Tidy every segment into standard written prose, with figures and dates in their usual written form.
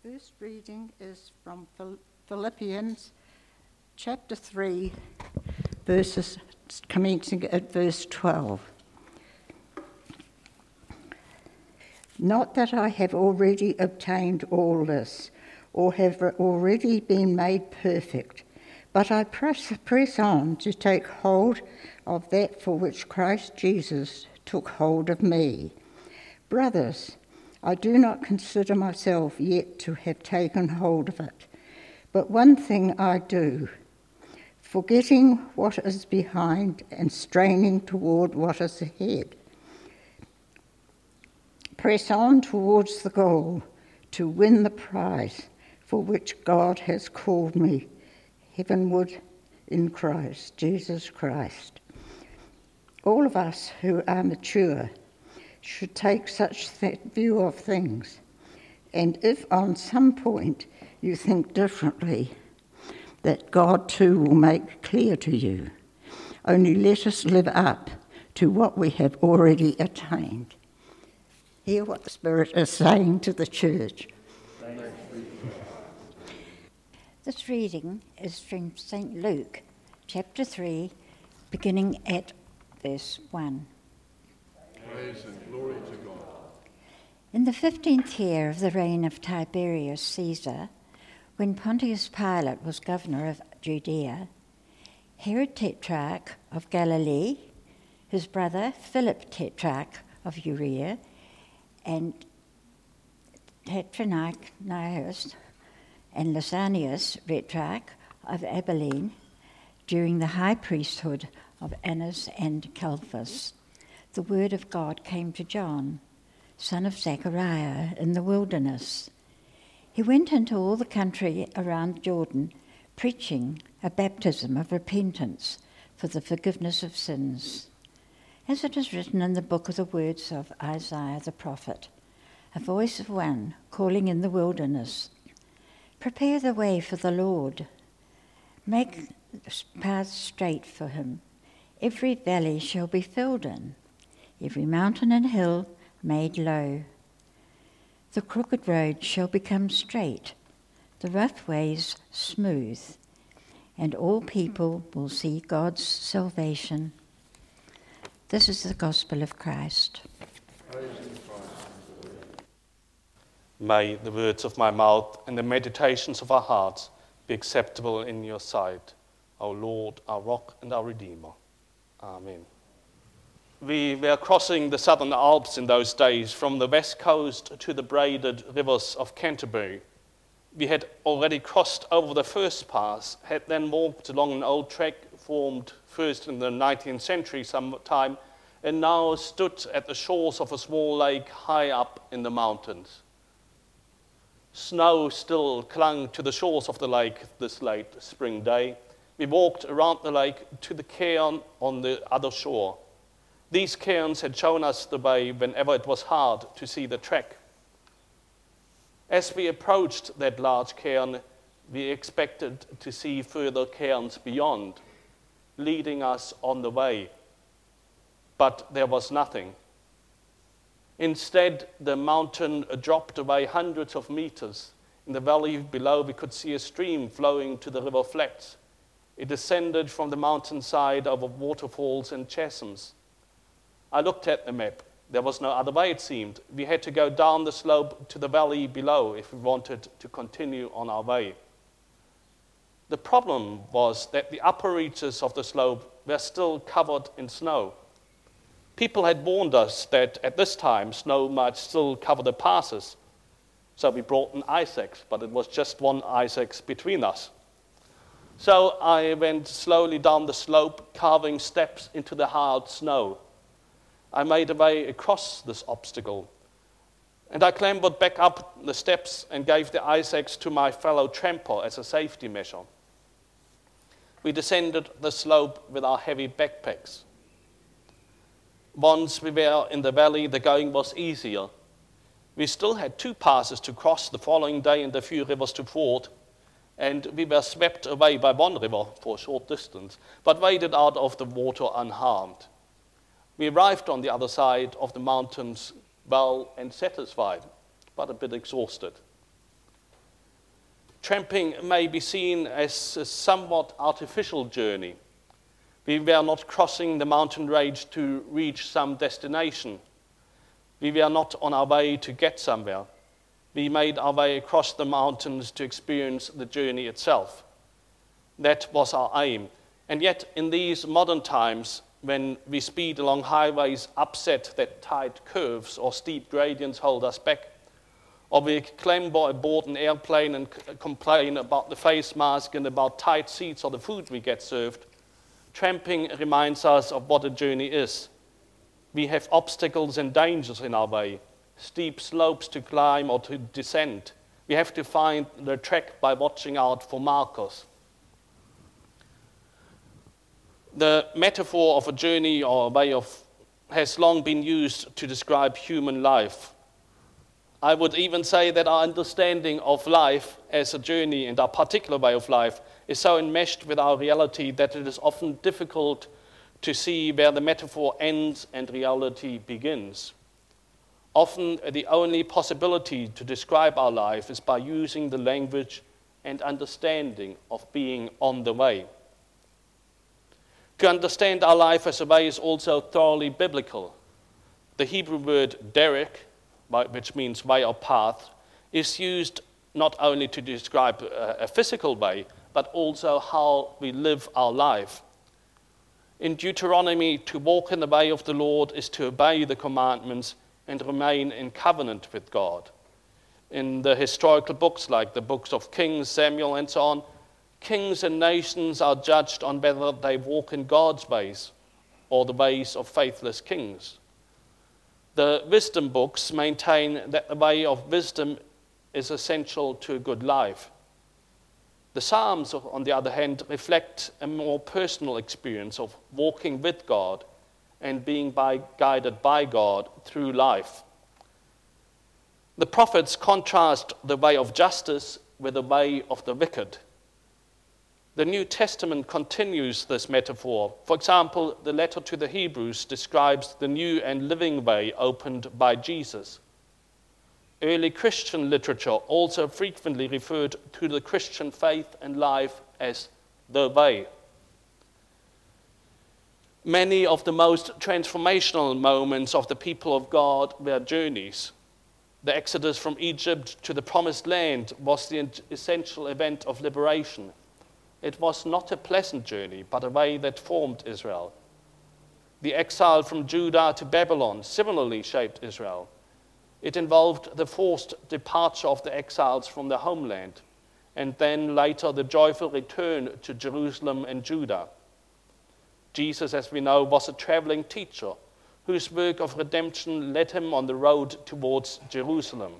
First reading is from Philippians chapter 3, verses commencing at verse 12. Not that I have already obtained all this, or have already been made perfect, but I press on to take hold of that for which Christ Jesus took hold of me. Brothers, I do not consider myself yet to have taken hold of it, but one thing I do, forgetting what is behind and straining toward what is ahead. Press on towards the goal to win the prize for which God has called me heavenward in Christ, Jesus Christ. All of us who are mature should take such view of things. And if on some point you think differently, that God too will make clear to you. Only let us live up to what we have already attained. Hear what the Spirit is saying to the church. This reading is from St. Luke, chapter 3, beginning at verse 1. Praise and glory to God. In the 15th year of the reign of Tiberius Caesar, when Pontius Pilate was governor of Judea, Herod Tetrarch of Galilee, his brother Philip Tetrarch of Iturea, and Tetranius and Lysanias Tetrarch of Abilene, during the high priesthood of Annas and Caiaphas, the word of God came to John, son of Zechariah, in the wilderness. He went into all the country around Jordan, preaching a baptism of repentance for the forgiveness of sins. As it is written in the book of the words of Isaiah the prophet, a voice of one calling in the wilderness, prepare the way for the Lord, make paths straight for him. Every valley shall be filled in, every mountain and hill made low. The crooked road shall become straight, the rough ways smooth, and all people will see God's salvation. This is the gospel of Christ. May the words of my mouth and the meditations of our hearts be acceptable in your sight, our Lord, our rock and our Redeemer. Amen. We were crossing the Southern Alps in those days from the west coast to the braided rivers of Canterbury. We had already crossed over the first pass, had then walked along an old track formed first in the 19th century sometime, and now stood at the shores of a small lake high up in the mountains. Snow still clung to the shores of the lake this late spring day. We walked around the lake to the cairn on the other shore. These cairns had shown us the way whenever it was hard to see the track. As we approached that large cairn, we expected to see further cairns beyond, leading us on the way. But there was nothing. Instead, the mountain dropped away hundreds of meters. In the valley below, we could see a stream flowing to the river flats. It descended from the mountainside over waterfalls and chasms. I looked at the map. There was no other way, it seemed. We had to go down the slope to the valley below if we wanted to continue on our way. The problem was that the upper reaches of the slope were still covered in snow. People had warned us that at this time snow might still cover the passes. So we brought an ice axe, but it was just one ice axe between us. So I went slowly down the slope, carving steps into the hard snow. I made a way across this obstacle, and I clambered back up the steps and gave the ice axe to my fellow tramper as a safety measure. We descended the slope with our heavy backpacks. Once we were in the valley, the going was easier. We still had 2 passes to cross the following day and a few rivers to ford, and we were swept away by one river for a short distance, but waded out of the water unharmed. We arrived on the other side of the mountains well and satisfied, but a bit exhausted. Tramping may be seen as a somewhat artificial journey. We were not crossing the mountain range to reach some destination. We were not on our way to get somewhere. We made our way across the mountains to experience the journey itself. That was our aim. And yet, in these modern times, when we speed along highways upset that tight curves or steep gradients hold us back, or we clamber aboard an airplane and complain about the face mask and about tight seats or the food we get served, tramping reminds us of what a journey is. We have obstacles and dangers in our way, steep slopes to climb or to descend. We have to find the track by watching out for markers. The metaphor of a journey or a way has long been used to describe human life. I would even say that our understanding of life as a journey and our particular way of life is so enmeshed with our reality that it is often difficult to see where the metaphor ends and reality begins. Often the only possibility to describe our life is by using the language and understanding of being on the way. To understand our life as a way is also thoroughly biblical. The Hebrew word derek, which means way or path, is used not only to describe a physical way, but also how we live our life. In Deuteronomy, to walk in the way of the Lord is to obey the commandments and remain in covenant with God. In the historical books, like the books of Kings, Samuel, and so on, kings and nations are judged on whether they walk in God's ways or the ways of faithless kings. The wisdom books maintain that the way of wisdom is essential to a good life. The Psalms, on the other hand, reflect a more personal experience of walking with God and being guided by God through life. The prophets contrast the way of justice with the way of the wicked. The New Testament continues this metaphor. For example, the letter to the Hebrews describes the new and living way opened by Jesus. Early Christian literature also frequently referred to the Christian faith and life as the way. Many of the most transformational moments of the people of God were journeys. The exodus from Egypt to the Promised Land was the essential event of liberation. It was not a pleasant journey, but a way that formed Israel. The exile from Judah to Babylon similarly shaped Israel. It involved the forced departure of the exiles from their homeland, and then later the joyful return to Jerusalem and Judah. Jesus, as we know, was a traveling teacher whose work of redemption led him on the road towards Jerusalem.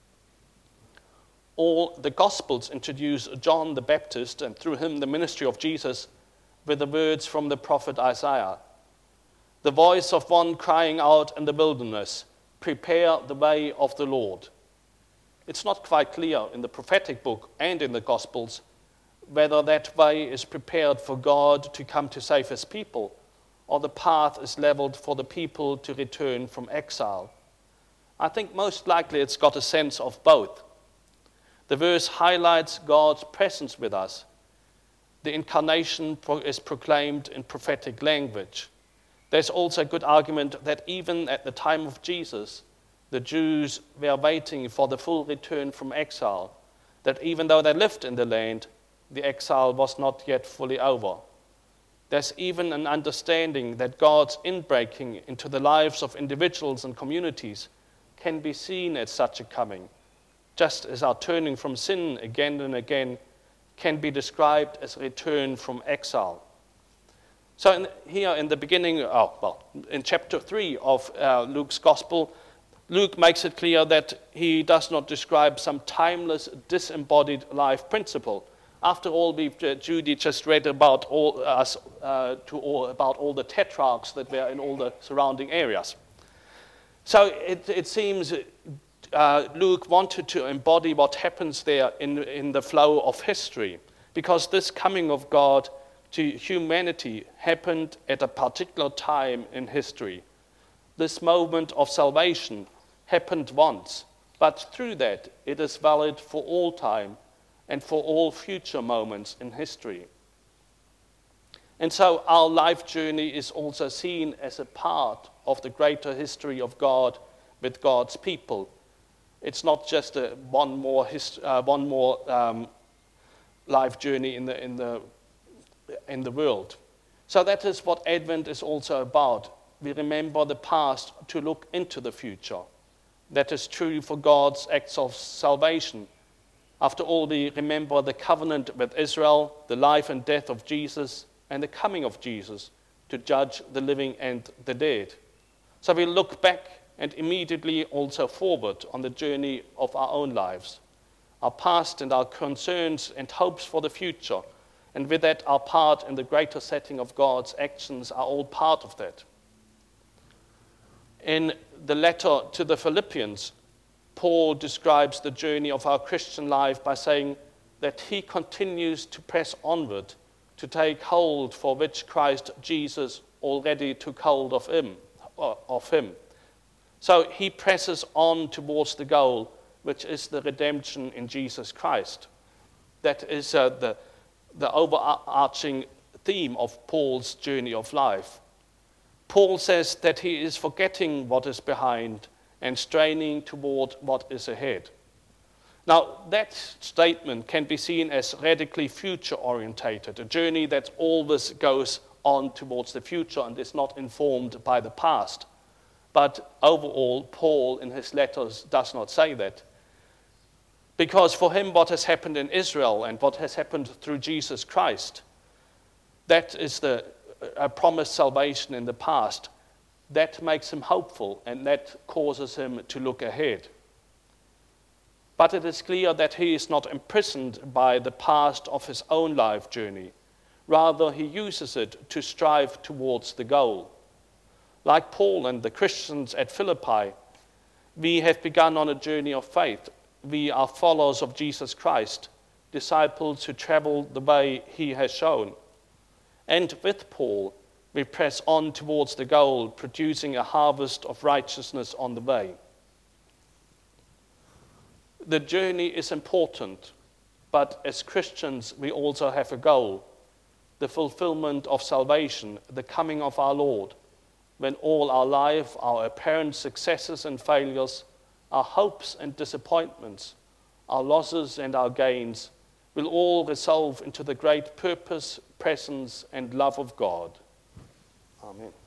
All the Gospels introduce John the Baptist, and through him the ministry of Jesus, with the words from the prophet Isaiah. The voice of one crying out in the wilderness, "Prepare the way of the Lord." It's not quite clear in the prophetic book and in the Gospels whether that way is prepared for God to come to save his people, or the path is leveled for the people to return from exile. I think most likely it's got a sense of both. The verse highlights God's presence with us. The incarnation is proclaimed in prophetic language. There's also a good argument that even at the time of Jesus, the Jews were waiting for the full return from exile, that even though they lived in the land, the exile was not yet fully over. There's even an understanding that God's inbreaking into the lives of individuals and communities can be seen as such a coming, just as our turning from sin again and again can be described as a return from exile. So here in the beginning, in chapter 3 of Luke's Gospel, Luke makes it clear that he does not describe some timeless, disembodied life principle. After all, Judy just read about all the tetrarchs that were in all the surrounding areas. So it seems Luke wanted to embody what happens there in the flow of history, because this coming of God to humanity happened at a particular time in history. This moment of salvation happened once, but through that it is valid for all time and for all future moments in history. And so our life journey is also seen as a part of the greater history of God with God's people. It's not just one more life journey in the world. So that is what Advent is also about. We remember the past to look into the future. That is true for God's acts of salvation. After all, we remember the covenant with Israel, the life and death of Jesus, and the coming of Jesus to judge the living and the dead. So we look back and immediately also forward on the journey of our own lives, our past and our concerns and hopes for the future, and with that our part in the greater setting of God's actions are all part of that. In the letter to the Philippians, Paul describes the journey of our Christian life by saying that he continues to press onward to take hold for which Christ Jesus already took hold of him. So he presses on towards the goal, which is the redemption in Jesus Christ. That is the overarching theme of Paul's journey of life. Paul says that he is forgetting what is behind and straining toward what is ahead. Now, that statement can be seen as radically future-orientated, a journey that always goes on towards the future and is not informed by the past. But overall, Paul in his letters does not say that. Because for him, what has happened in Israel and what has happened through Jesus Christ, that is a promised salvation in the past. That makes him hopeful and that causes him to look ahead. But it is clear that he is not imprisoned by the past of his own life journey. Rather, he uses it to strive towards the goal. Like Paul and the Christians at Philippi, we have begun on a journey of faith. We are followers of Jesus Christ, disciples who travel the way he has shown. And with Paul, we press on towards the goal, producing a harvest of righteousness on the way. The journey is important, but as Christians, we also have a goal, the fulfillment of salvation, the coming of our Lord, when all our life, our apparent successes and failures, our hopes and disappointments, our losses and our gains, will all resolve into the great purpose, presence, and love of God. Amen.